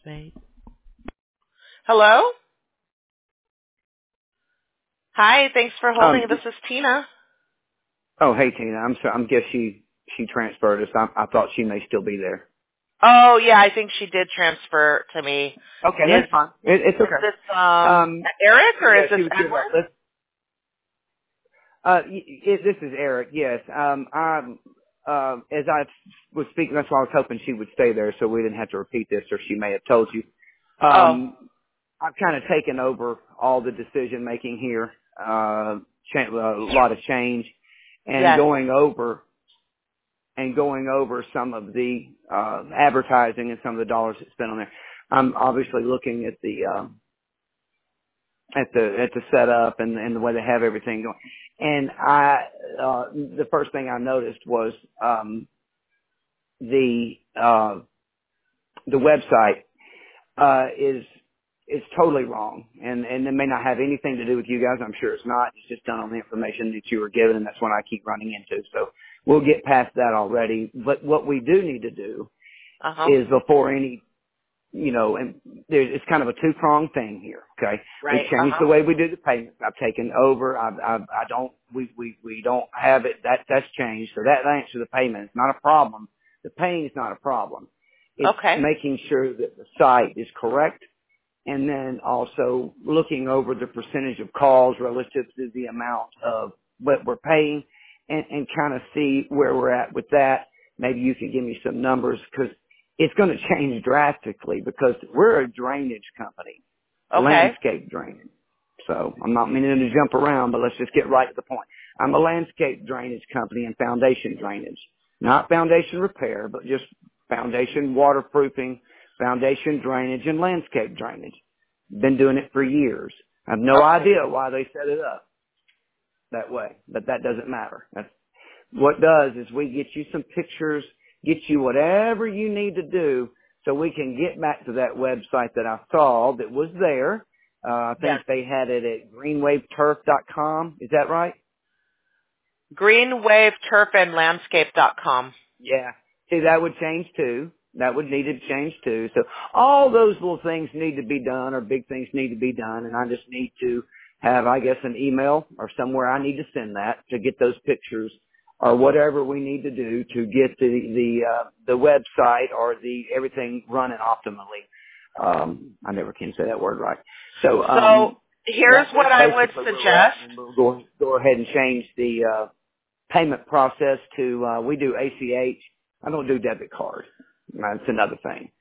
Wait. Hello? Hi, thanks for holding. This is Tina. Oh, hey Tina. I'm sorry. I guess she transferred us. I thought she may still be there. Oh, yeah, I think she did transfer to me. Okay, that's fine. It's okay. Is this Eric or is this Edward? This is Eric. Yes. As I was speaking, that's why I was hoping she would stay there, so we didn't have to repeat this, or she may have told you. I've kind of taken over all the decision making here. A lot of change, and going over some of the advertising and some of the dollars that's spent on there. I'm obviously looking at the setup and the way they have everything going. And the first thing I noticed was the website is totally wrong, and it may not have anything to do with you guys. I'm sure it's not. It's just done on the information that you were given, and that's what I keep running into. So we'll get past that already. But what we do need to do is before any, and it's kind of a two-pronged thing here. Okay, right. We've changed the way we do the payments. I've taken over. We don't have it. That's changed. So that answers the payment. It's not a problem. The paying is not a problem. It's making sure that the site is correct, and then also looking over the percentage of calls relative to the amount of what we're paying, and kind of see where we're at with that. Maybe you can give me some numbers, because it's going to change drastically, because we're a drainage company, landscape drainage. So I'm not meaning to jump around, but let's just get right to the point. I'm a landscape drainage company and foundation drainage, not foundation repair, but just foundation waterproofing, foundation drainage, and landscape drainage. Been doing it for years. I have no idea why they set it up that way, but that doesn't matter. What does is we get you some pictures, get you whatever you need to do so we can get back to that website that I saw that was there. I think they had it at greenwaveturf.com. Is that right? greenwaveturfandlandscape.com. Yeah. See, that would change too. That would need to change too. So all those little things need to be done, or big things need to be done, and I just need to have, I guess, an email or somewhere I need to send that to get those pictures, or whatever we need to do to get the website or everything running optimally. I never can say that word right. So here's what I would suggest. We'll go ahead and change the payment process to we do ACH. I don't do debit card. That's another thing.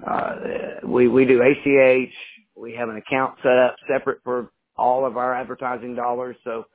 We do ACH. We have an account set up separate for all of our advertising dollars. So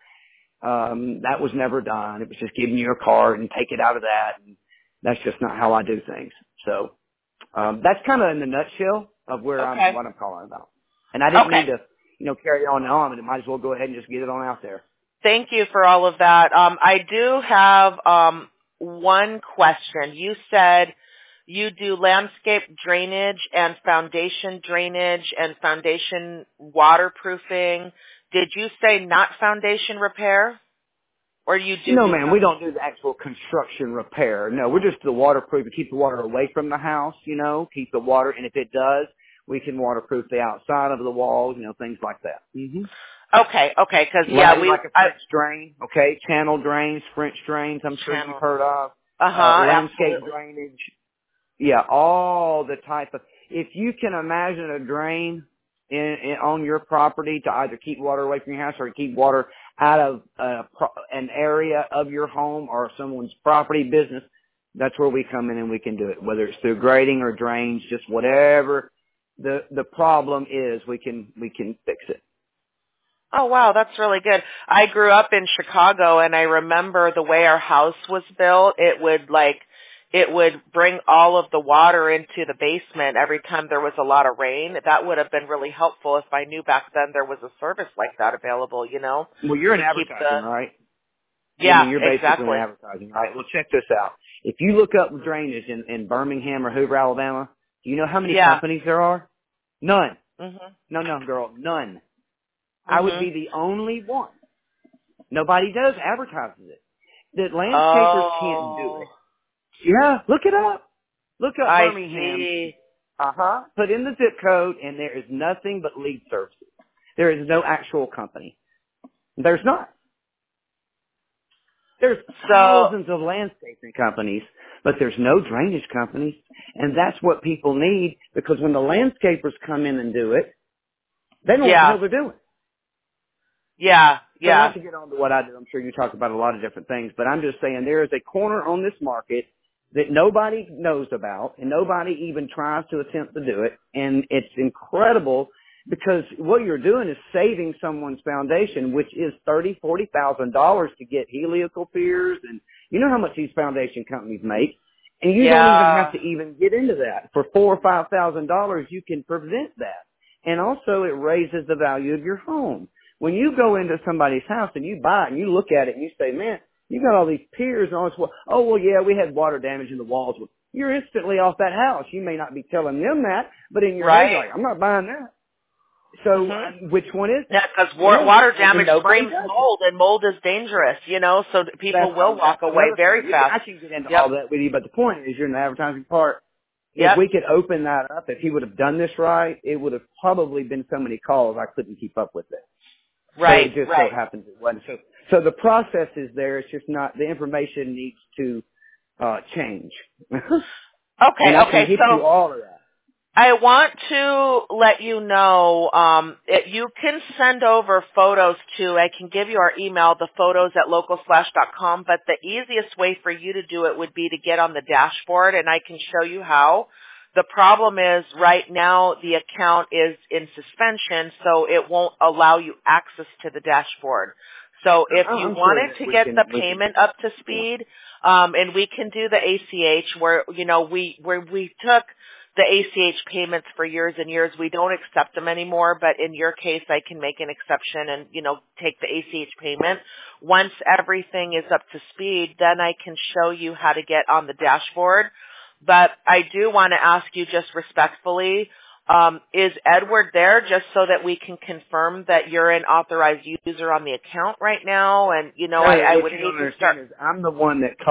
that was never done. It was just giving you a card and take it out of that. And that's just not how I do things. So that's kind of in the nutshell of where what I'm calling about. And I didn't mean to, carry on and on, but it might as well go ahead and just get it on out there. Thank you for all of that. I do have one question. You said you do landscape drainage and foundation drainage and foundation waterproofing. Did you say not foundation repair? Or you do? No, ma'am, we don't do the actual construction repair. No, we're just the waterproof to keep the water away from the house, keep the water, and if it does, we can waterproof the outside of the walls, things like that. Mm-hmm. Okay, because like a French drain, channel drains, French drains, I'm sure you've heard of. Landscape drainage. Yeah, all the type of, if you can imagine a drain on your property to either keep water away from your house or keep water out of an area of your home or someone's property business, that's where we come in and we can do it, whether it's through grading or drains, just whatever the problem is, we can fix it. Oh, wow, that's really good. I grew up in Chicago, and I remember the way our house was built. It would bring all of the water into the basement every time there was a lot of rain. That would have been really helpful if I knew back then there was a service like that available, Well, you're in advertising, right? Yeah, you're basically in advertising, right? Well, check this out. If you look up drainage in Birmingham or Hoover, Alabama, do you know how many companies there are? None. Mm-hmm. No, girl, none. I would be the only one. Nobody does advertises it. The landscapers can't do it. Yeah, look it up. Look up Birmingham. Put in the zip code, and there is nothing but lead services. There is no actual company. There's not. There's thousands of landscaping companies, but there's no drainage companies, and that's what people need, because when the landscapers come in and do it, they don't know what the hell they're doing. Yeah. So not to get on to what I do, I'm sure you talk about a lot of different things, but I'm just saying there is a corner on this market that nobody knows about, and nobody even tries to attempt to do it, and it's incredible, because what you're doing is saving someone's foundation, which is $30,000-$40,000 to get helical piers, and you know how much these foundation companies make, and you don't even have to even get into that. For $4,000 or $5,000, you can prevent that, and also it raises the value of your home. When you go into somebody's house and you buy it and you look at it and you say, man, you got all these piers and all this. Oh, well, yeah, we had water damage in the walls. Well, you're instantly off that house. You may not be telling them that, but in your head, you're like, I'm not buying that. So which one is that? Yeah, because water damage brings mold, and mold is dangerous, so people will walk away very fast. I can get into all that with you, but the point is you're in the advertising part. If we could open that up, if he would have done this right, it would have probably been so many calls I couldn't keep up with it. Right, so it just so happens it wasn't. So the process is there. It's just not, the information needs to change. Okay, I can get you all of that. I want to let you know, you can send over photos I can give you our email, the photos at localslash.com, but the easiest way for you to do it would be to get on the dashboard, and I can show you how. The problem is right now the account is in suspension, so it won't allow you access to the dashboard. So if you wanted to get the payment up to speed, and we can do the ACH where, we took the ACH payments for years and years. We don't accept them anymore, but in your case, I can make an exception and, take the ACH payment. Once everything is up to speed, then I can show you how to get on the dashboard. But I do want to ask you just respectfully, is Edward there just so that we can confirm that you're an authorized user on the account right now? And, I would hate to start. I'm the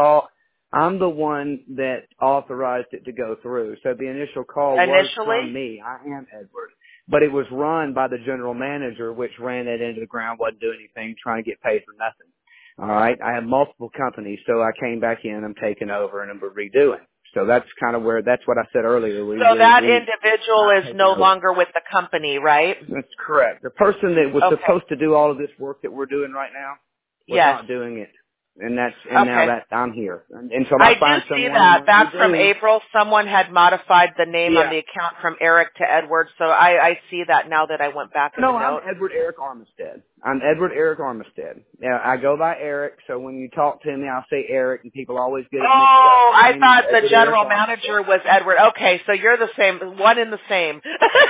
one that authorized it to go through. So the initial call was from me. I am Edward. But it was run by the general manager, which ran it into the ground, wasn't doing anything, trying to get paid for nothing. All right. I have multiple companies, so I came back in, I'm taking over, and I'm redoing. So that's kind of that's what I said earlier. That individual is no longer with the company, right? That's correct. The person that was supposed to do all of this work that we're doing right now was not doing it. And now that I'm here. Until I find someone. I do see that. That's from April. Someone had modified the name on the account from Eric to Edward. So I see that now that I went back in the note. I'm Edward Eric Armistead. I'm Edward Eric Armistead. Yeah, I go by Eric, so when you talk to me, I'll say Eric, and people always get it mixed up. Oh, I thought the general manager was Edward. Okay, so you're the same, one in the same.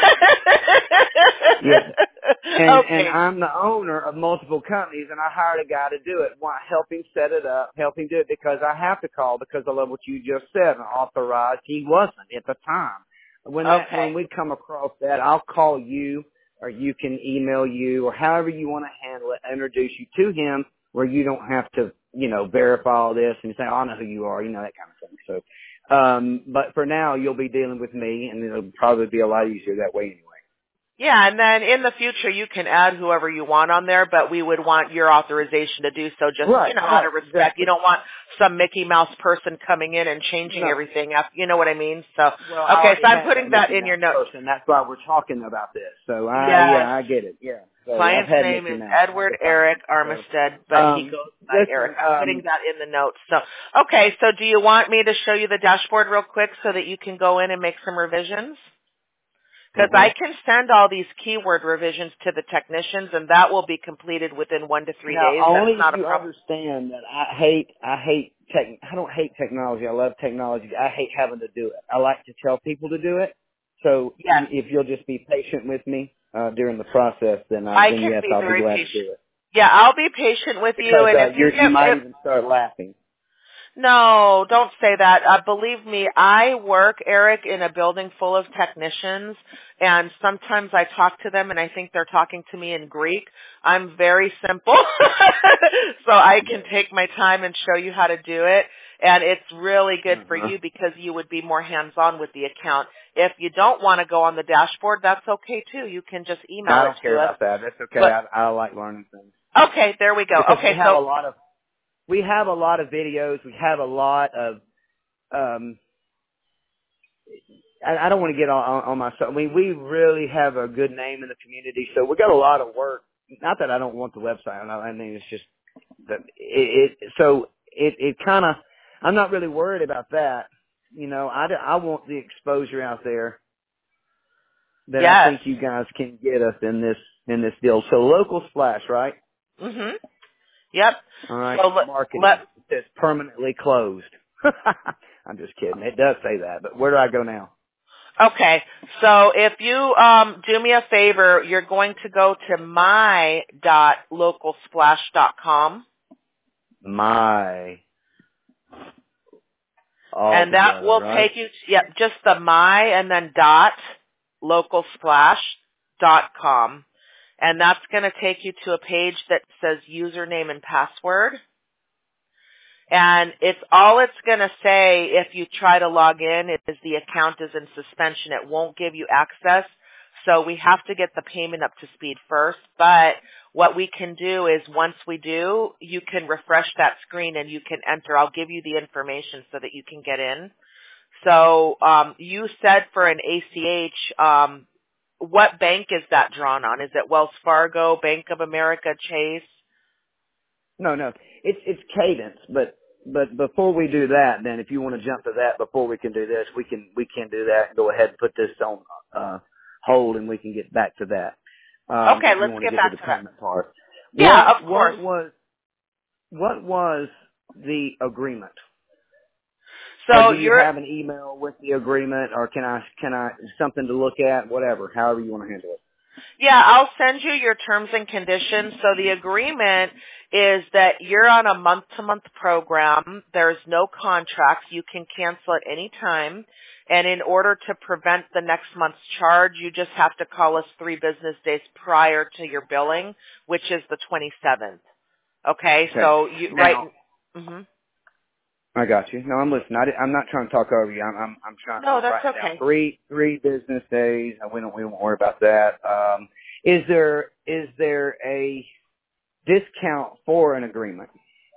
Yes. And I'm the owner of multiple companies, and I hired a guy to do it. Help him set it up, help him do it, because I have to call, because I love what you just said. Authorized, he wasn't at the time. When we come across that, I'll call you, or you can email you, or however you want to handle it, introduce you to him, where you don't have to, verify all this and say, I know who you are, that kind of thing. So, but for now, you'll be dealing with me, and it'll probably be a lot easier that way anyway. Yeah, and then in the future you can add whoever you want on there, but we would want your authorization to do so just, out of respect. Exactly. You don't want some Mickey Mouse person coming in and changing everything up. You know what I mean? So, so I'm putting that in your notes. And that's why we're talking about this. So, I get it. Yeah. So client's name is Edward Eric Armistead, but he goes by Eric. I'm putting that in the notes. So, so do you want me to show you the dashboard real quick so that you can go in and make some revisions? Because I can send all these keyword revisions to the technicians, and that will be completed within 1 to 3 days. Only That's not if you understand that I don't hate technology. I love technology. I hate having to do it. I like to tell people to do it. So if you'll just be patient with me during the process, then I'll be glad to do it. Yeah, I'll be patient with you. And if you might even start laughing. No, don't say that. Believe me, I work, Eric, in a building full of technicians, and sometimes I talk to them and I think they're talking to me in Greek. I'm very simple, so I can take my time and show you how to do it, and it's really good for you because you would be more hands-on with the account. if you don't want to go on the dashboard, that's okay too. You can just email it to us. I don't care about that. That's okay. But, I like learning things. Okay, there we go. Because okay, we have a lot of videos. We have a lot of I don't want to get on myself. I mean, we really have a good name in the community, so we got a lot of work. Not that I don't want the website. I mean, it's just that it kind of. I'm not really worried about that. You know, I want the exposure out there that I think you guys can get us in this deal. So local splash, right? Mhm. Yep. All right. So Marketing is permanently closed. I'm just kidding. It does say that, but where do I go now? Okay. So if you do me a favor, you're going to go to my.localsplash.com. And that will take you, just the my and then .localsplash.com. And that's going to take you to a page that says username and password. And it's going to say if you try to log in is the account is in suspension. It won't give you access. So we have to get the payment up to speed first. But what we can do is once we do, you can refresh that screen and you can enter. I'll give you the information so that you can get in. So you said for an ACH, what bank is that drawn on? Is it Wells Fargo, Bank of America, Chase? No. It's Cadence, but before we do that, then if you want to jump to that before we can do this, we can do that and go ahead and put this on hold, and we can get back to that. Okay, let's get back to the payment part. Yeah, of course. What was the agreement? So do you have an email with the agreement, or can I something to look at, whatever, however you want to handle it? Yeah, I'll send you your terms and conditions. So the agreement is that you're on a month-to-month program. There's no contracts. You can cancel at any time. And in order to prevent the next month's charge, you just have to call us 3 business days prior to your billing, which is the 27th. Okay. So you I got you. No, I'm listening. I'm not trying to talk over you. I'm trying. No, that's right okay. Now. Three business days. We won't worry about that. Is there a discount for an agreement?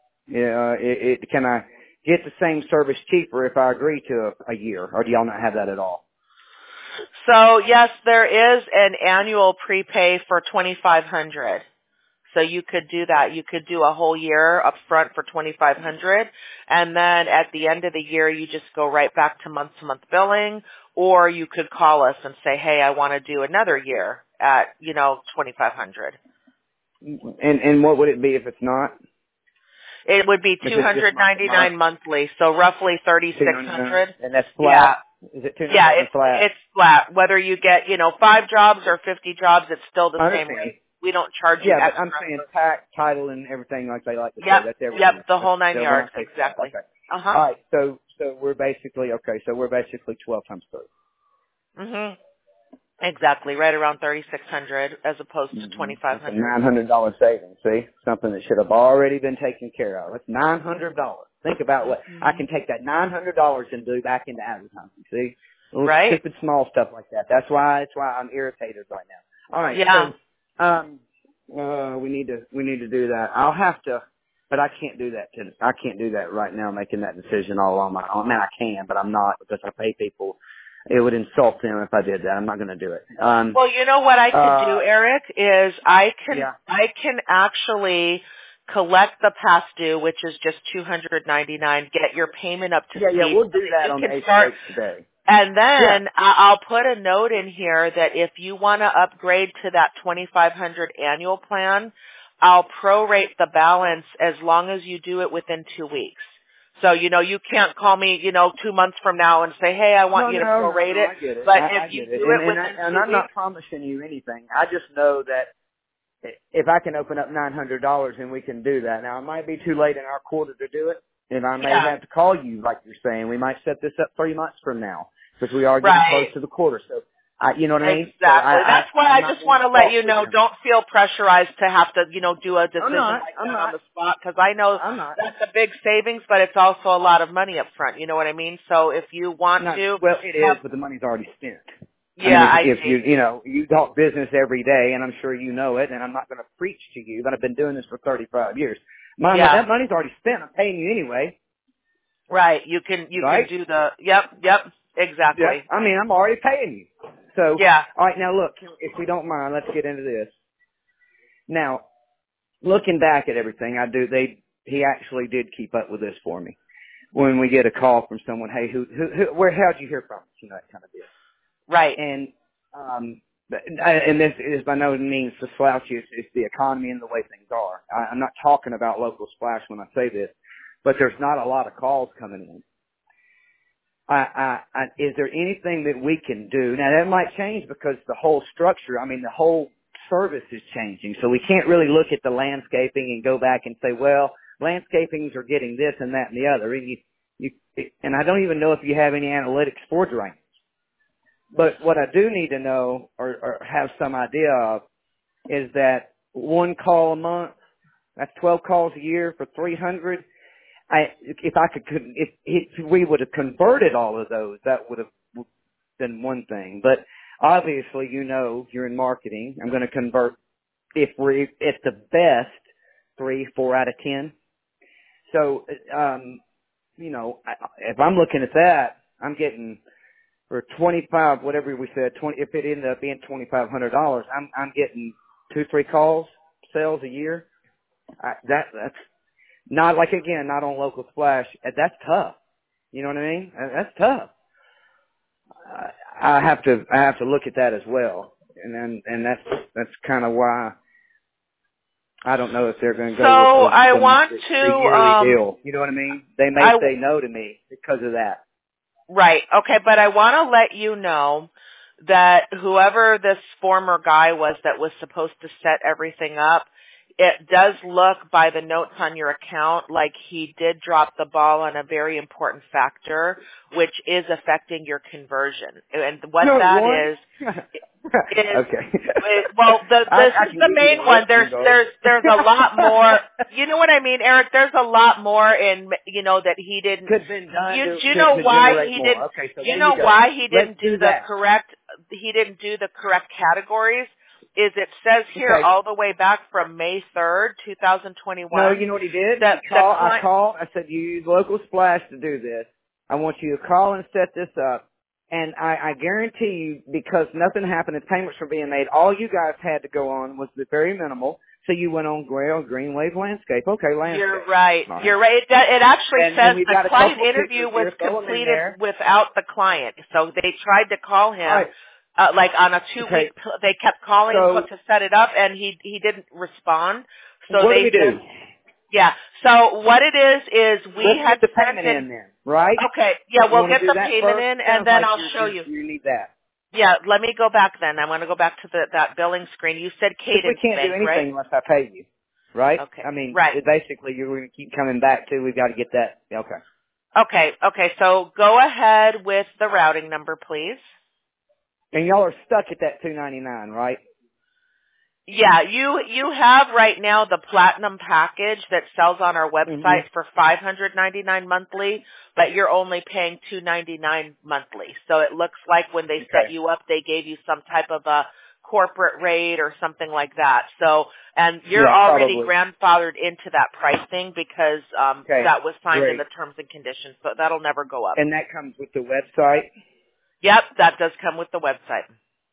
Can I get the same service cheaper if I agree to a year, or do y'all not have that at all? So yes, there is an annual prepay for $2,500. So you could do that. You could do a whole year up front for $2,500, and then at the end of the year, you just go right back to month billing, or you could call us and say, hey, I want to do another year at, $2,500. And what would it be if it's not? It would be $299 monthly, so roughly $3,600. And that's flat? Yeah. Is it $299 flat? It's flat. Whether you get, 5 jobs or 50 jobs, it's still the same rate. We don't charge you extra. But I'm saying tax, title, and everything like they like to say. That's everything. Yep, the whole 9 yards, exactly. Okay. All right, so we're basically, so we're basically 12 times 3. Mm-hmm. Exactly, right around $3,600 as opposed to $2,500. $900 savings, see? Something that should have already been taken care of. It's $900. Think about what I can take that $900 and do back into advertising, see? Right. Stupid small stuff like that. That's why I'm irritated right now. All right, yeah. We need to do that. I'll have to, but I can't do that. I can't do that right now, making that decision all on my own. I mean, I can, but I'm not, because I pay people. It would insult them if I did that. I'm not going to do it. Well, you know what I could do, Eric, is I can actually collect the past due, which is just $299. Get your payment up to speed. Yeah, we'll do that on the ACH today. And then I'll put a note in here that if you want to upgrade to that $2,500 annual plan, I'll prorate the balance as long as you do it within 2 weeks. So, you can't call me, 2 months from now and say, hey, I want you to prorate it. I get it. But if you do it within 2 weeks. And I'm not promising you anything. I just know that if I can open up $900 and we can do that. Now, it might be too late in our quarter to do it, and I may have to call you, like you're saying. We might set this up 3 months from now, because we are getting close to the quarter. So You know what I mean? Exactly. So that's why I just want to let you know, don't feel pressurized to have to, do a decision like that on the spot, because I know that's a big savings, but it's also a lot of money up front. You know what I mean? So if you want to. Well, it is, but the money's already spent. Yeah, I mean, if you talk business every day, and I'm sure you know it, and I'm not going to preach to you, but I've been doing this for 35 years. That money's already spent. I'm paying you anyway. Right. You can do the, yep, exactly. Yeah. I mean, I'm already paying you. So, all right, now look, if we don't mind, let's get into this. Now, looking back at everything he actually did keep up with this for me. When we get a call from someone, hey, how'd you hear from us? That kind of deal. Right. And this is by no means the slouchy, it's the economy and the way things are. I'm not talking about local splash when I say this, but there's not a lot of calls coming in. Is there anything that we can do? Now that might change because the whole structure, the whole service is changing. So we can't really look at the landscaping and go back and say, well, landscapings are getting this and that and the other. And I don't even know if you have any analytics for drainage. But what I do need to know or have some idea of is that one call a month, that's 12 calls a year for 300. If we would have converted all of those, that would have been one thing. But obviously, you're in marketing. I'm going to convert, if we're at the best, 3, 4 out of 10. So, if I'm looking at that, I'm getting for 25, whatever we said, if it ended up being $2,500, I'm getting 2-3 calls, sales a year. That's not not on local splash. That's tough. You know what I mean? That's tough. I have to look at that as well, and that's kind of why I don't know if they're going to go. So with I want the yearly deal. You know what I mean? They may say no to me because of that. Right. Okay, but I want to let you know that whoever this former guy was that was supposed to set everything up, it does look by the notes on your account like he did drop the ball on a very important factor, which is affecting your conversion. And what is okay. Well, this is the main one. There's a lot more. You know what I mean, Eric? There's a lot more in that he didn't. Could have been done. You know why he didn't? Okay, so you know why he didn't do the correct? He didn't do the correct categories. Is it says here all the way back from May 3rd, 2021. No, you know what he did? I called. I said, you use Local Splash to do this. I want you to call and set this up. And I guarantee you, because nothing happened and payments were being made, all you guys had to go on was the very minimal. So you went on Green Wave Landscape. Okay, landscape. You're right. You're right. It actually says the client interview was completed without the client. So they tried to call him. On a 2-week, they kept calling to set it up, and he didn't respond. So what do we do? Yeah. So what it is we had the payment in then, right? Okay. Yeah, we'll get the payment in, and then I'll show you. You need that. Yeah. Let me go back then. I want to go back to that billing screen. You said Cadence we can't do anything right? unless I pay you, right? Okay. Basically, you're going to keep coming back to. We've got to get that. Okay. Okay. So go ahead with the routing number, please. And y'all are stuck at that $299, right? Yeah, you have right now the platinum package that sells on our website for $599 monthly, but you're only paying $299 monthly. So it looks like when they set you up, they gave you some type of a corporate rate or something like that. So, and you're already grandfathered into that pricing because that was signed in the terms and conditions. So that'll never go up. And that comes with the website. Yep, that does come with the website.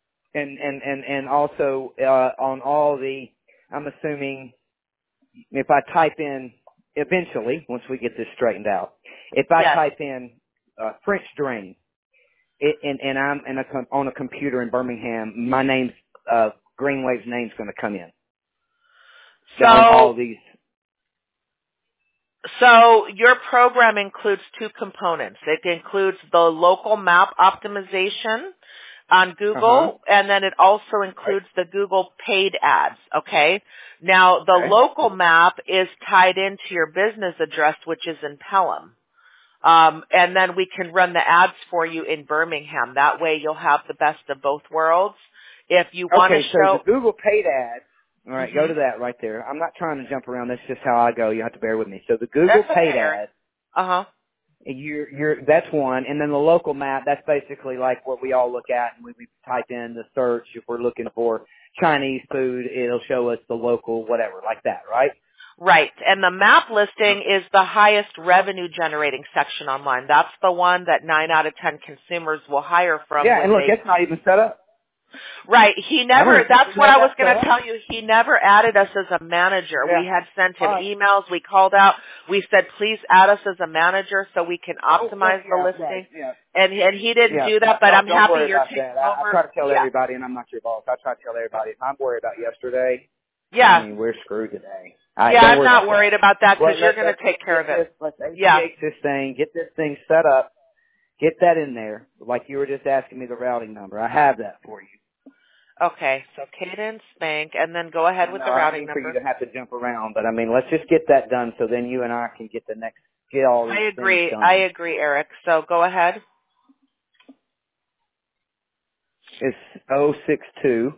And also on all the, I'm assuming if I type in eventually, once we get this straightened out, if I type in French drain, and I'm on a computer in Birmingham, my name's Green Wave's name's going to come in. So all these. So your program includes 2 components. It includes the local map optimization on Google, and then it also includes the Google paid ads, okay? Now, the local map is tied into your business address, which is in Pelham, And then we can run the ads for you in Birmingham. That way you'll have the best of both worlds. If you want to show... Okay, so the Google paid ad, all right, go to that right there. I'm not trying to jump around. That's just how I go. You have to bear with me. So the Google paid ad... Uh-huh. That's one, and then the local map, that's basically like what we all look at, and when we type in the search, if we're looking for Chinese food, it'll show us the local whatever, like that, right? Right, and the map listing is the highest revenue generating section online. That's the one that 9 out of 10 consumers will hire from. Yeah, and look, it's not even set up. Right. That's what I was going to tell you. He never added us as a manager. Yeah. We had sent him emails. We called out. We said, please add us as a manager so we can optimize the listing. Right. Yeah. And he didn't do that, but I'm happy you're taking over. I try to tell everybody, and I'm not your boss, I try to tell everybody, if I'm worried about yesterday, I mean, we're screwed today. I'm not worried about that because you're going to take care of it. Let's ACH this thing, get this thing set up, get that in there, like you were just asking me the routing number. I have that for you. Okay, so Cadence Bank, and then go ahead with the routing number. For you to have to jump around, but I mean, let's just get that done so then you and I can get all these things done. I agree, Eric. So go ahead. It's 062.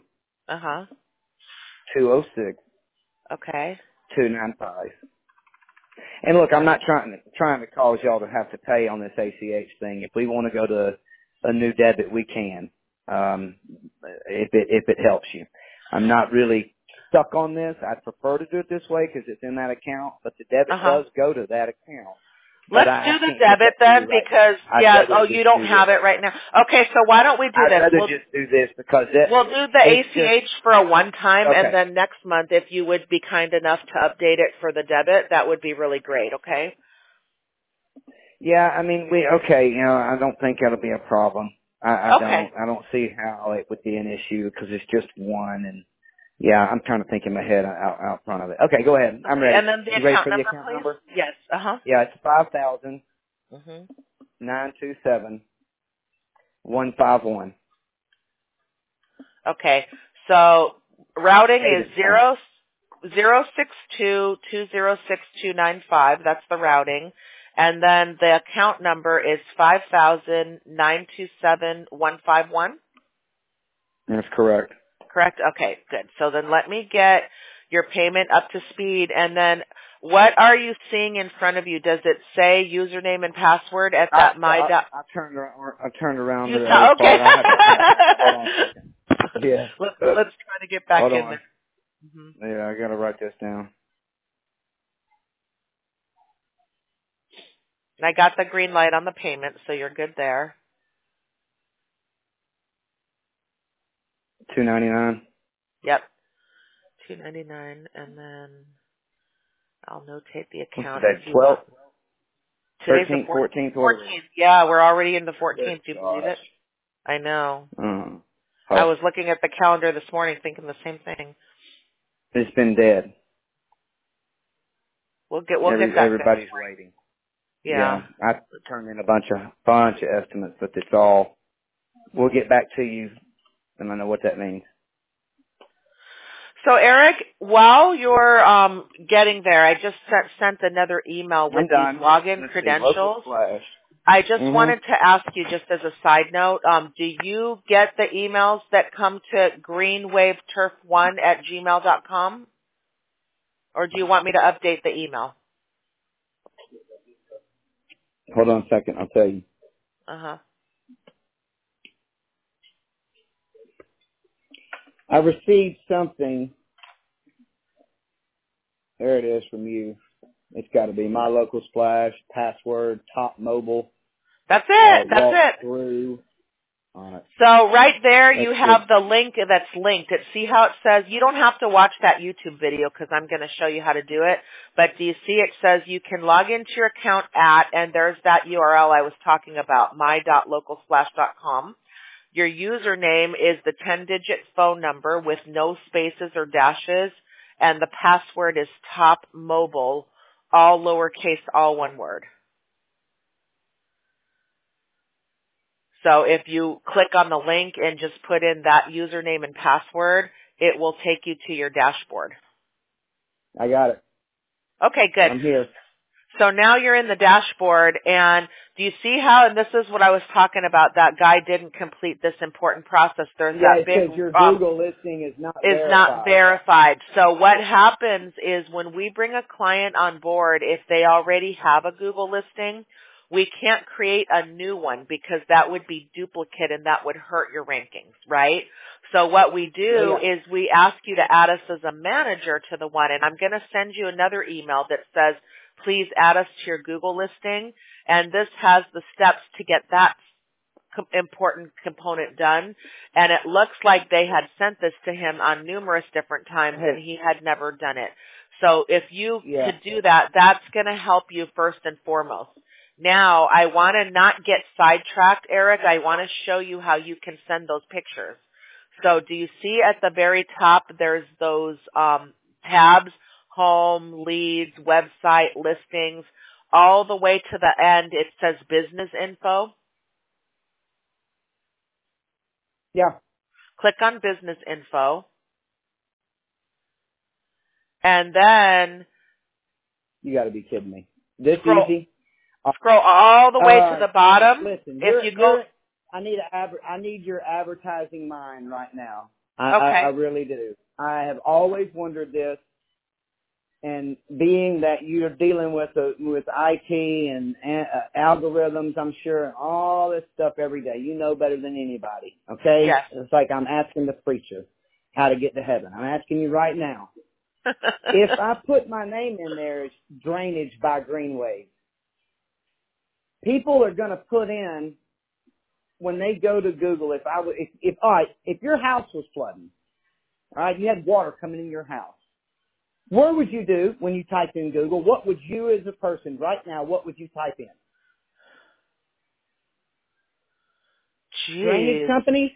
206. Okay. 295. And look, I'm not trying to cause y'all to have to pay on this ACH thing. If we want to go to a new debit, we can. If it helps you. I'm not really stuck on this. I'd prefer to do it this way because it's in that account, but the debit does go to that account. Let's do the debit then because, you don't have it right now. Okay, so why don't we do this? I'd rather just do this because we'll do the ACH for a one-time, and then next month, if you would be kind enough to update it for the debit, that would be really great, okay? Yeah, I mean, I don't think that'll be a problem. I don't see how it would be an issue because it's just one, and I'm trying to think in my head out front of it. Okay, go ahead. I'm ready. And then the account number, please? Yes. Yeah, it's 5,000 927 151. Okay, so routing is 062206295. That's the routing. And then the account number is 5,000 927 151. That's correct. Correct? Okay, good. So then let me get your payment up to speed. And then what are you seeing in front of you? Does it say username and password at that I turned around. Okay. Yeah. Let's try to get back in there. Yeah, I got to write this down. And I got the green light on the payment, so you're good there. $2.99. Yep. $2.99, and then I'll notate the account. What's today? 12th? Today's 13th, the 14th. 14th. Yeah, we're already in the 14th. Do you believe it? I know. I was looking at the calendar this morning, thinking the same thing. It's been dead. We'll get that. Everybody's waiting. Yeah. I turned in a bunch of estimates, but it's all. We'll get back to you, and I know what that means. So, Eric, while you're getting there, I just sent another email with these login credentials. I just wanted to ask you, just as a side note, do you get the emails that come to greenwaveturf1@gmail.com? Or do you want me to update the email? Hold on a second. I'll tell you. I received something. There it is from you. It's got to be My Local Splash, password, Top Mobile. That's it. That's it. Through. So right there you have the link that's linked. See how it says, you don't have to watch that YouTube video because I'm going to show you how to do it. But do you see it says you can log into your account and there's that URL I was talking about, my.localsplash.com. Your username is the 10-digit phone number with no spaces or dashes, and the password is Top Mobile, all lowercase, all one word. So if you click on the link and just put in that username and password, it will take you to your dashboard. I got it. Okay, good. I'm here. So now you're in the dashboard, and do you see how, and this is what I was talking about, that guy didn't complete this important process. There's that big, because your Google listing is not verified. So what happens is when we bring a client on board, if they already have a Google listing, we can't create a new one because that would be duplicate and that would hurt your rankings, right? So what we do is we ask you to add us as a manager to the one, and I'm going to send you another email that says, please add us to your Google listing, and this has the steps to get that important component done. And it looks like they had sent this to him on numerous different times, and he had never done it. So if you could do that, that's going to help you first and foremost. Now, I want to not get sidetracked, Eric. I want to show you how you can send those pictures. So do you see at the very top there's those tabs, home, leads, website, listings, all the way to the end it says business info? Yeah. Click on business info. And then you got to be kidding me. This easy? Scroll all the way to the bottom. Listen, I need your advertising mind right now. I really do. I have always wondered this, and being that you're dealing with IT and algorithms, I'm sure all this stuff every day. You know better than anybody. Okay? Yes. It's like I'm asking the preacher how to get to heaven. I'm asking you right now. If I put my name in there as Drainage by Greenwave, people are going to put in, when they go to Google, if your house was flooding, all right, you had water coming in your house, what would you do when you type in Google? What would you as a person right now, what would you type in? Jeez. Drainage companies?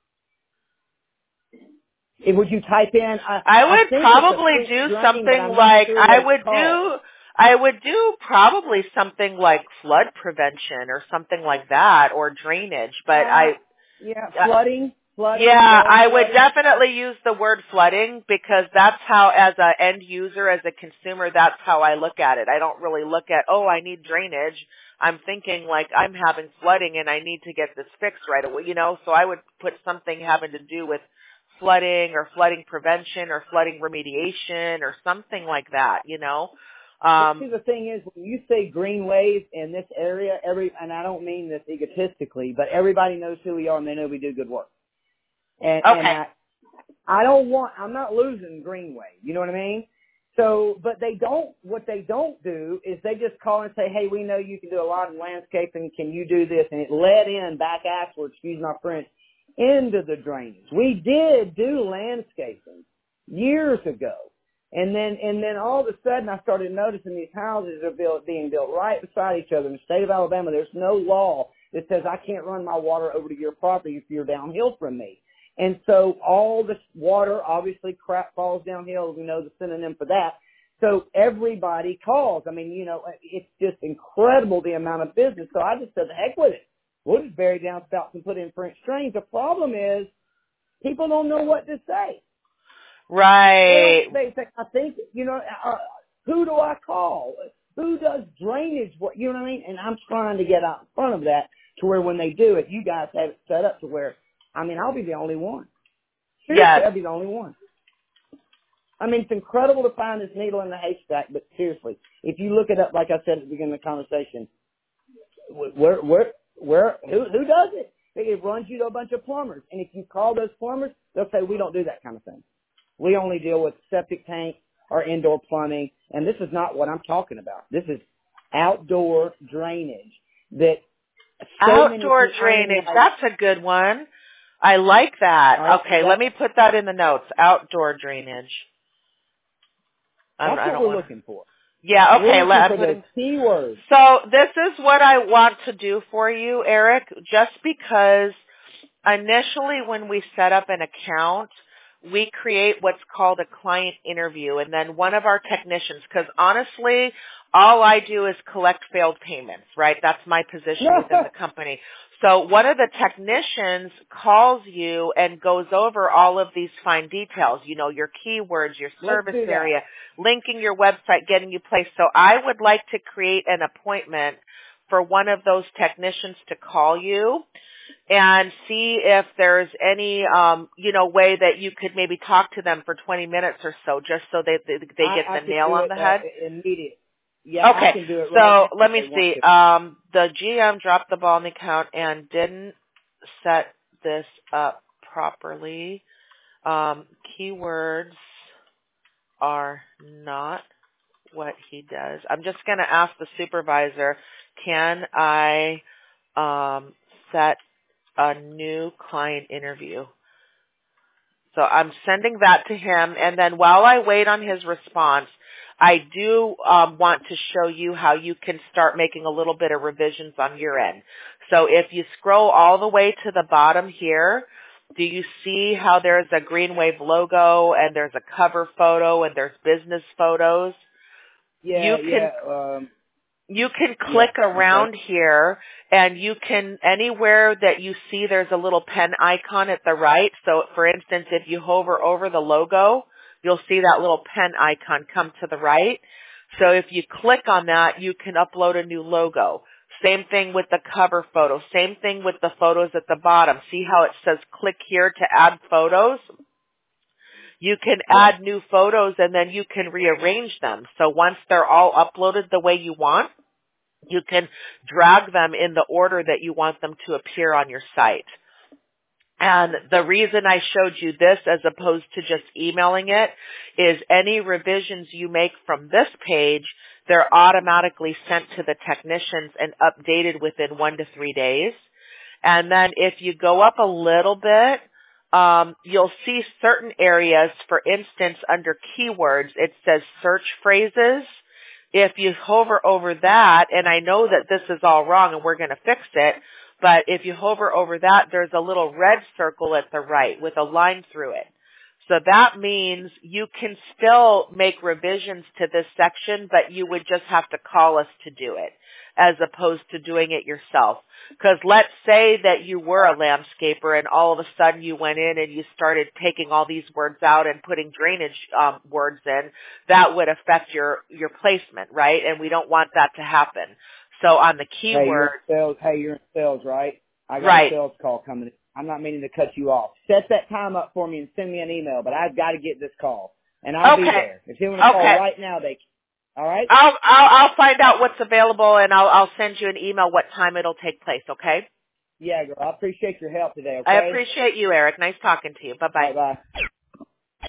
Would you type in? I would probably do something like, I would do probably something like flood prevention or something like that, or drainage, but flooding. Yeah, I would definitely use the word flooding, because that's how, as an end user, as a consumer, that's how I look at it. I don't really look at, I need drainage. I'm thinking like I'm having flooding and I need to get this fixed right away, so I would put something having to do with flooding or flooding prevention or flooding remediation or something like that, See, the thing is, when you say Greenwave in this area, and I don't mean this egotistically, but everybody knows who we are and they know we do good work. And I'm not losing Greenwave, you know what I mean? So, but what they don't do is they just call and say, hey, we know you can do a lot of landscaping, can you do this? And it led in back afterwards, excuse my French, into the drainage. We did do landscaping years ago. And then all of a sudden I started noticing these houses are being built right beside each other. In the state of Alabama, there's no law that says I can't run my water over to your property if you're downhill from me. And so all this water, obviously crap falls downhill. We know the synonym for that. So everybody calls. I mean, it's just incredible the amount of business. So I just said, the heck with it. We'll just bury downspouts and put in French drains. The problem is people don't know what to say. Right. They say, I think, who do I call? Who does drainage? You know what I mean? And I'm trying to get out in front of that to where when they do it, you guys have it set up to where, I'll be the only one. Seriously, yes. I'll be the only one. It's incredible to find this needle in the haystack, but seriously, if you look it up, like I said at the beginning of the conversation, who does it? It runs you to a bunch of plumbers. And if you call those plumbers, they'll say, we don't do that kind of thing. We only deal with septic tanks or indoor plumbing. And this is not what I'm talking about. This is outdoor drainage. Outdoor drainage. That's a good one. I like that. Okay, let me put that in the notes. Outdoor drainage. That's what we're looking for. Yeah, okay. Let's put in keywords. So this is what I want to do for you, Eric, just because initially when we set up an account, we create what's called a client interview, and then one of our technicians, because honestly, all I do is collect failed payments, right? That's my position within the company. So one of the technicians calls you and goes over all of these fine details, you know, your keywords, your service area, linking your website, getting you placed. So I would like to create an appointment for one of those technicians to call you and see if there's any, way that you could maybe talk to them for 20 minutes or so, just so they get the nail on the head. Immediate. Yeah, okay. I can do it right now. So let me see. The GM dropped the ball in the account and didn't set this up properly. Keywords are not what he does. I'm just going to ask the supervisor, can I set a new client interview? So I'm sending that to him, and then while I wait on his response, I do want to show you how you can start making a little bit of revisions on your end. So if you scroll all the way to the bottom here, do you see how there's a GreenWave logo and there's a cover photo and there's business photos? Yeah, you can click around here, and you can, anywhere that you see there's a little pen icon at the right. So, for instance, if you hover over the logo, you'll see that little pen icon come to the right. So if you click on that, you can upload a new logo. Same thing with the cover photo. Same thing with the photos at the bottom. See how it says click here to add photos? You can add new photos, and then you can rearrange them. So once they're all uploaded the way you want, you can drag them in the order that you want them to appear on your site. And the reason I showed you this as opposed to just emailing it is any revisions you make from this page, they're automatically sent to the technicians and updated within 1 to 3 days. And then if you go up a little bit, you'll see certain areas, for instance, under keywords, it says search phrases. If you hover over that, and I know that this is all wrong and we're going to fix it, but if you hover over that, there's a little red circle at the right with a line through it. So that means you can still make revisions to this section, but you would just have to call us to do it, as opposed to doing it yourself. Because let's say that you were a landscaper and all of a sudden you went in and you started taking all these words out and putting drainage words in, that would affect your placement, right? And we don't want that to happen. So on the keyword... Hey, you're in sales, right? I got a sales call coming in. I'm not meaning to cut you off. Set that time up for me and send me an email, but I've got to get this call. And I'll be there. If you want to call right now, they can. All right? I'll find out what's available, and I'll send you an email what time it'll take place, okay? Yeah, girl. I appreciate your help today, okay? I appreciate you, Eric. Nice talking to you. Bye-bye. Bye-bye.